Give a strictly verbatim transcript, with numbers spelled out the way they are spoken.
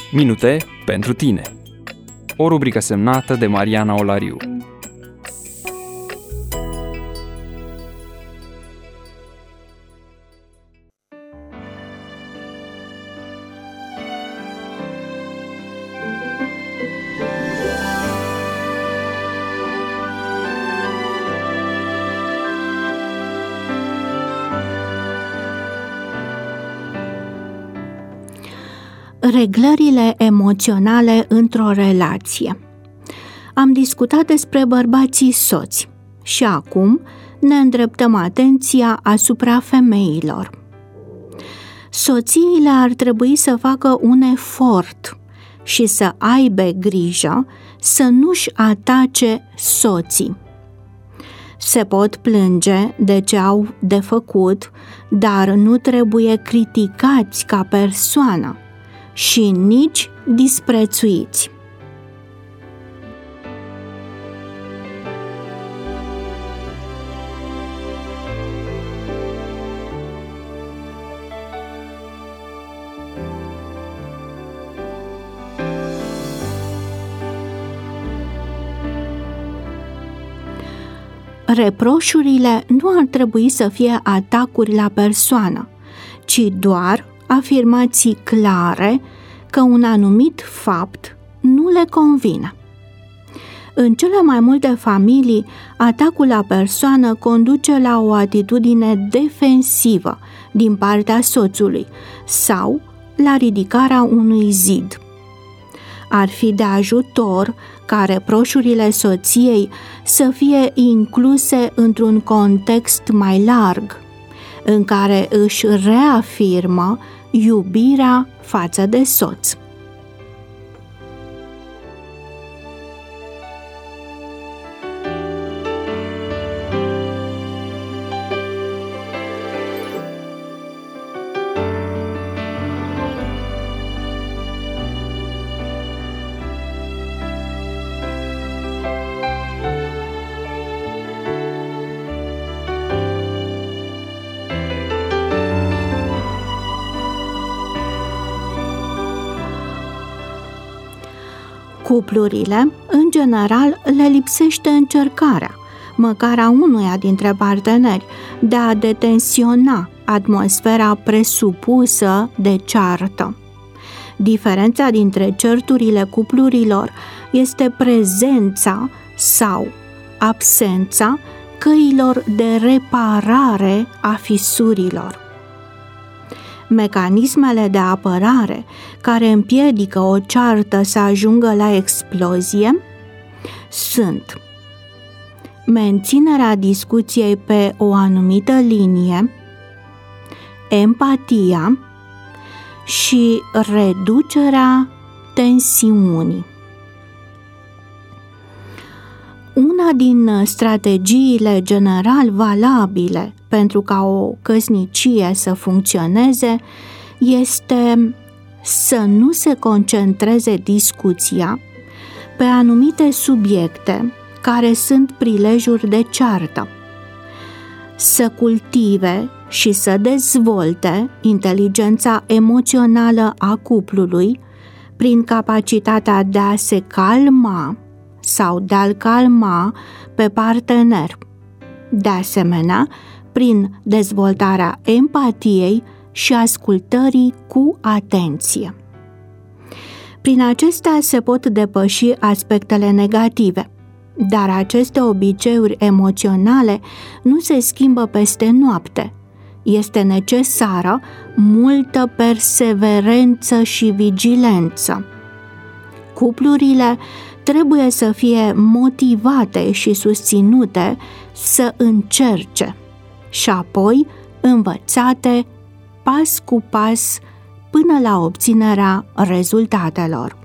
Minute pentru tine. O rubrică semnată de Mariana Olariu. Reglările emoționale într-o relație. Am discutat despre bărbații soți și acum ne îndreptăm atenția asupra femeilor. Soțiile ar trebui să facă un efort și să aibă grijă să nu-și atace soții. Se pot plânge de ce au de făcut, dar nu trebuie criticați ca persoană și nici disprețuiți. Reproșurile nu ar trebui să fie atacuri la persoană, ci doar afirmații clare că un anumit fapt nu le convine. În cele mai multe familii, atacul la persoană conduce la o atitudine defensivă din partea soțului sau la ridicarea unui zid. Ar fi de ajutor ca reproșurile soției să fie incluse într-un context mai larg, în care își reafirmă iubirea față de soț. Cuplurile, în general, le lipsește încercarea, măcar a unuia dintre parteneri, de a detensiona atmosfera presupusă de ceartă. Diferența dintre certurile cuplurilor este prezența sau absența căilor de reparare a fisurilor. Mecanismele de apărare care împiedică o ceartă să ajungă la explozie sunt menținerea discuției pe o anumită linie, empatia și reducerea tensiunii. Una din strategiile general valabile pentru ca o căsnicie să funcționeze este să nu se concentreze discuția pe anumite subiecte care sunt prilejuri de ceartă, să cultive și să dezvolte inteligența emoțională a cuplului prin capacitatea de a se calma sau de a-l calma pe partener. De asemenea, prin dezvoltarea empatiei și ascultării cu atenție. Prin acestea se pot depăși aspectele negative, dar aceste obiceiuri emoționale nu se schimbă peste noapte. Este necesară multă perseverență și vigilență. Cuplurile trebuie să fie motivate și susținute să încerce și apoi învățate pas cu pas până la obținerea rezultatelor.